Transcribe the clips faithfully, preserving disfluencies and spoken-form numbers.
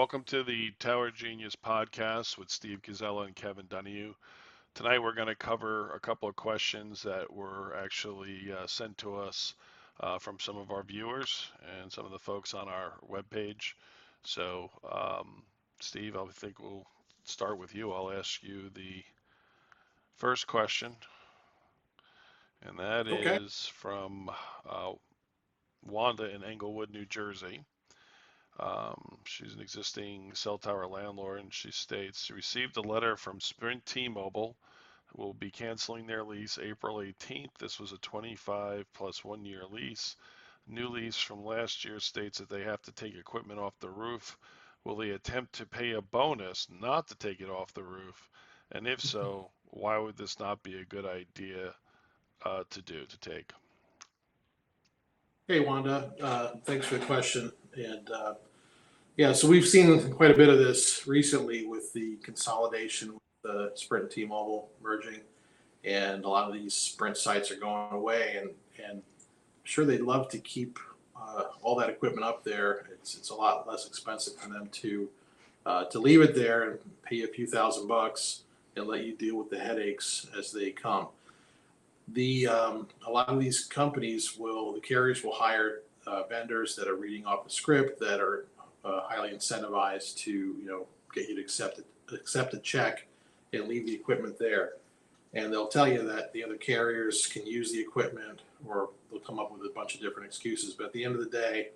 welcome to the Tower Genius podcast with Steve Gazella and Kevin Donahue. Tonight we're going to cover a couple of questions that were actually uh, sent to us uh, from some of our viewers and some of the folks on our webpage. So, um, Steve, I think we'll start with you. I'll ask you the first question, and that Okay. is from uh, Wanda in Englewood, New Jersey. Um, she's an existing cell tower landlord, and she states she received a letter from Sprint T-Mobile who will be canceling their lease April eighteenth. This was a twenty-five plus one year lease. New lease from last year states that they have to take equipment off the roof. Will they attempt to pay a bonus not to take it off the roof? And if so, why would this not be a good idea uh, to do, to take? Hey, Wanda. Uh, thanks for the question. And uh, yeah, so we've seen quite a bit of this recently with the consolidation with the Sprint and T-Mobile merging, and a lot of these Sprint sites are going away. And and I'm sure they'd love to keep uh, all that equipment up there. It's it's a lot less expensive for them to uh, to leave it there and pay you a few thousand bucks and let you deal with the headaches as they come. The um, A lot of these companies will the carriers will hire uh, vendors that are reading off the script that are uh, highly incentivized to you know get you to accept it, accept a check and leave the equipment there. And they'll tell you that the other carriers can use the equipment, or they'll come up with a bunch of different excuses. But at the end of the day,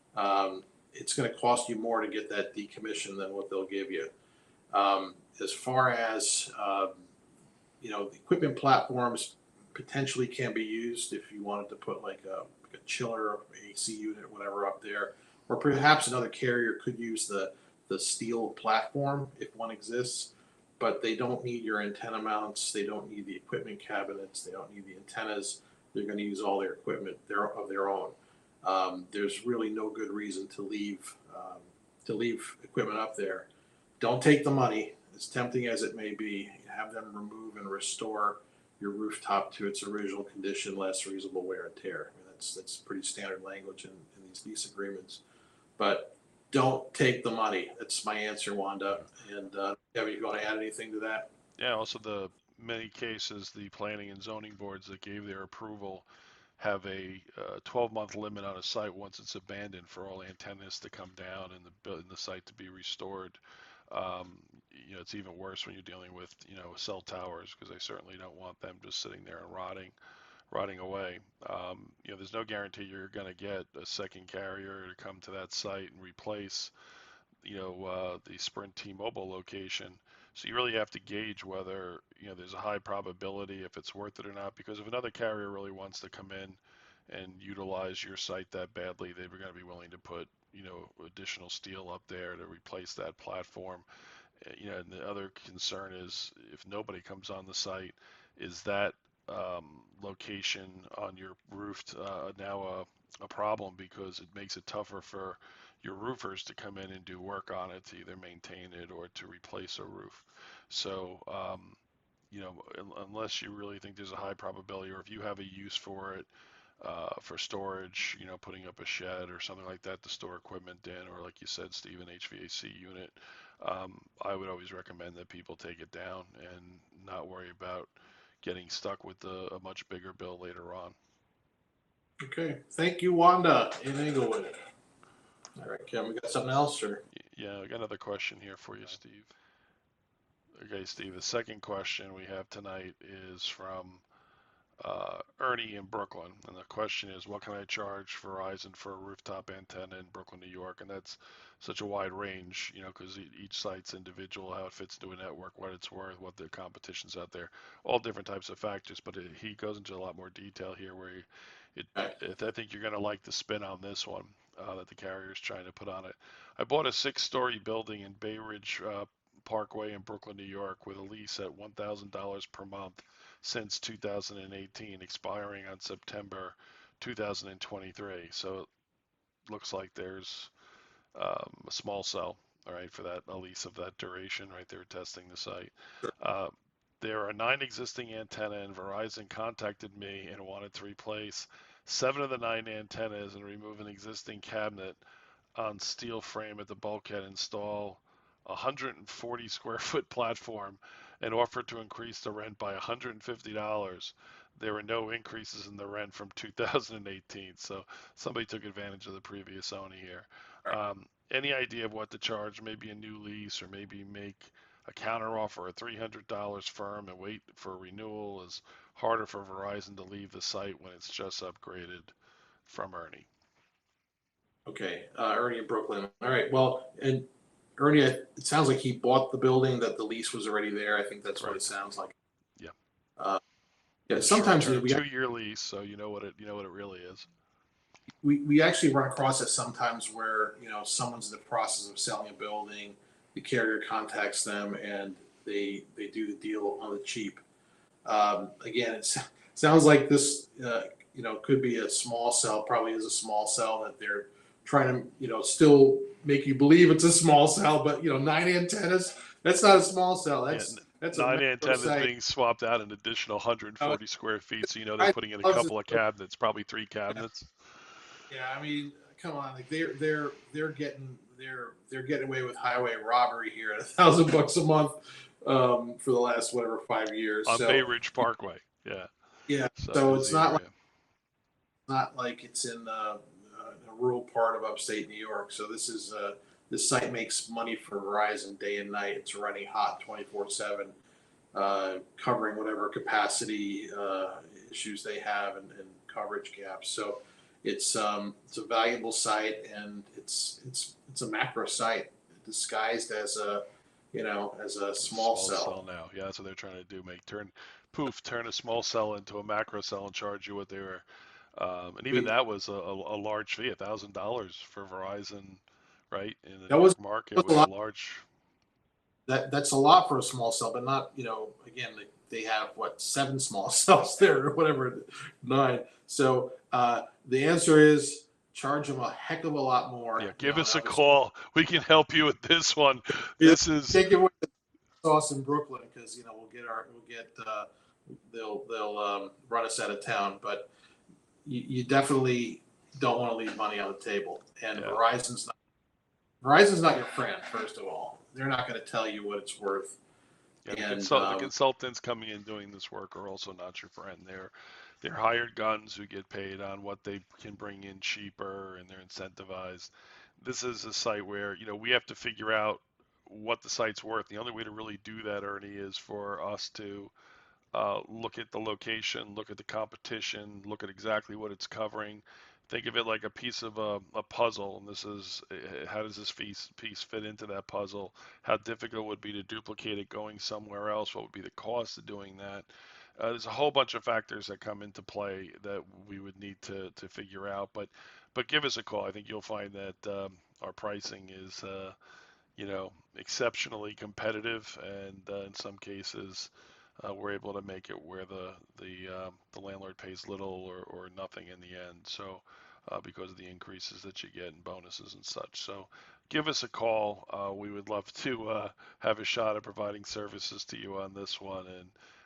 um, it's going to cost you more to get that decommissioned than what they'll give you. Um, as far as um, you know, the equipment platforms potentially can be used if you wanted to put like a, like a chiller, A C unit, or whatever up there, or perhaps another carrier could use the the steel platform if one exists. But they don't need your antenna mounts. They don't need the equipment cabinets. They don't need the antennas. They're going to use all their equipment their, of their own. Um, there's really no good reason to leave um, to leave equipment up there. Don't take the money, as tempting as it may be. Have them remove and restore your rooftop to its original condition, less reasonable wear and tear. I mean, that's that's pretty standard language in, in these lease agreements. But don't take the money. That's my answer, Wanda. And uh, Kevin, you want to add anything to that? Yeah, also the many cases, the planning and zoning boards that gave their approval have a uh, twelve month limit on a site once it's abandoned for all antennas to come down and the and the site to be restored. Um, you know, it's even worse when you're dealing with you know cell towers because they certainly don't want them just sitting there and rotting rotting away. Um, you know, there's no guarantee you're going to get a second carrier to come to that site and replace you know uh, the Sprint T-Mobile location. So you really have to gauge whether you know there's a high probability if it's worth it or not. Because if another carrier really wants to come in and utilize your site that badly, they were going to be willing to put you know additional steel up there to replace that platform. Uh, You know, and the other concern is if nobody comes on the site, is that um, location on your roof uh, now a, a problem because it makes it tougher for your roofers to come in and do work on it to either maintain it or to replace a roof. So, um, you know, unless you really think there's a high probability, or if you have a use for it, uh, for storage, you know, putting up a shed or something like that to store equipment in, or like you said, Steve, an H V A C unit, um, I would always recommend that people take it down and not worry about getting stuck with a, a much bigger bill later on. Okay. Thank you, Wanda in Englewood. All right, Kevin, we got something else, or Yeah, I got another question here for you, Steve. Okay, Steve, the second question we have tonight is from uh, Ernie in Brooklyn. And the question is, what can I charge Verizon for a rooftop antenna in Brooklyn, New York? And that's such a wide range, you know, because each site's individual, how it fits into a network, what it's worth, what the competition's out there, all different types of factors. But it, he goes into a lot more detail here where he, it, okay. it, I think you're going to like the spin on this one uh, that the carrier is trying to put on it. I bought a six story building in Bay Ridge uh, Parkway in Brooklyn, New York, with a lease at one thousand dollars per month since two thousand eighteen, expiring on September two thousand twenty-three. So it looks like there's um, a small cell, all right, for that a lease of that duration, right? They were testing the site. Uh, there are nine existing antenna, and Verizon contacted me and wanted to replace seven of the nine antennas and remove an existing cabinet on steel frame at the bulkhead install a one hundred forty square foot platform and offered to increase the rent by one hundred fifty dollars. There were no increases in the rent from two thousand eighteen. So somebody took advantage of the previous owner here. Um, any idea of what to charge? Maybe a new lease, or maybe make a counter offer at three hundred dollars firm and wait for a renewal is harder for Verizon to leave the site when it's just upgraded. From Ernie. Okay, uh, Ernie in Brooklyn. All right, well, and Ernie, it sounds like he bought the building, that the lease was already there. I think that's what it Right. sounds like. Yeah. Uh, yeah, sometimes Short-term, we, got- two-year lease, so you know what it you know what it really is. we we actually run across it sometimes where, you know, someone's in the process of selling a building, the carrier contacts them and they they do the deal on the cheap. Um, again, it sounds like this, uh, you know, could be a small cell. Probably is a small cell that they're trying to, you know, still make you believe it's a small cell. But you know, nine antennas, that's not a small cell. That's Yeah, that's a nine macro antennas site. being swapped out an additional one hundred forty Uh, square feet, so you know they're I putting in a love couple of this. cabinets, probably three cabinets. Yeah, I mean, come on, like they're they're they're getting they're they're getting away with highway robbery here at a thousand bucks a month um, for the last whatever five years. On So Bay Ridge Parkway. Yeah. yeah, So, so busy it's not like area. not like it's in uh, a rural part of upstate New York. So this is uh, this site makes money for Verizon day and night. It's running hot twenty four seven, uh, covering whatever capacity uh, issues they have and, and coverage gaps. So it's um, it's a valuable site, and it's it's it's a macro site disguised as a you know as a small, cell. now. Yeah, that's what they're trying to do. Make turn, poof, turn a small cell into a macro cell and charge you what they were. Um, and even We, that was a, a, a large fee, a thousand dollars for Verizon, right? In the that New was, York market was a was a lot. large. That that's a lot for a small cell, but not, you know, again, they, they have what, seven small cells there or whatever, nine. So uh, the answer is charge them a heck of a lot more. Yeah, You give know, us a that was call. We can help you with this one. yeah, This is can't give away the sauce in Brooklyn because you know we'll get our we'll get uh, they'll they'll um, run us out of town. But you, you definitely don't want to leave money on the table. And Yeah. Verizon's not Verizon's not your friend. First of all, they're not going to tell you what it's worth. yeah, the, And consult, the um, consultants coming in doing this work are also not your friend. They're they're hired guns who get paid on what they can bring in cheaper, and they're incentivized. This is a site where you know we have to figure out what the site's worth. The only way to really do that, Ernie, is for us to uh, look at the location, look at the competition, look at exactly what it's covering. Think of it like a piece of a, a puzzle, and this is uh, how does this piece piece fit into that puzzle? How difficult it would be to duplicate it going somewhere else? What would be the cost of doing that? Uh, there's a whole bunch of factors that come into play that we would need to to figure out. But but give us a call. I think you'll find that um, our pricing is uh, you know exceptionally competitive, and uh, in some cases uh, we're able to make it where the the um, the landlord pays little or, or nothing in the end. So uh, because of the increases that you get in bonuses and such. So give us a call. Uh, we would love to uh, have a shot at providing services to you on this one and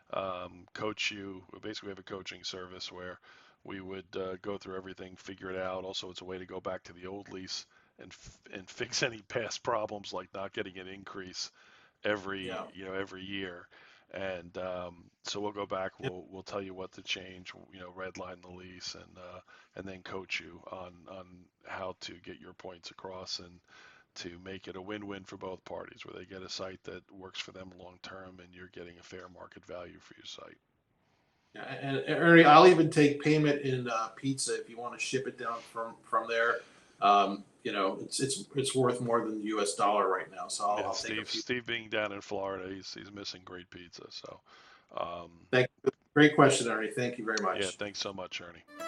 um, coach you. Basically, we have a coaching service where we would uh, go through everything, figure it out. Also, it's a way to go back to the old lease and f- and fix any past problems like not getting an increase every yeah. you know every year. And um, so we'll go back. We'll we'll tell you what to change. You know, redline the lease and uh, and then coach you on on how to get your points across and to make it a win-win for both parties, where they get a site that works for them long term and you're getting a fair market value for your site. Yeah, and, and Ernie, I'll even take payment in uh, pizza if you want to ship it down from from there. Um, you know, it's it's it's worth more than the U S dollar right now, so I'll, Yeah, I'll take a Steve. few. Steve being down in Florida, he's he's missing great pizza. So, um, Thank you. Great question, Ernie. Thank you very yeah, much. thanks so much, Ernie.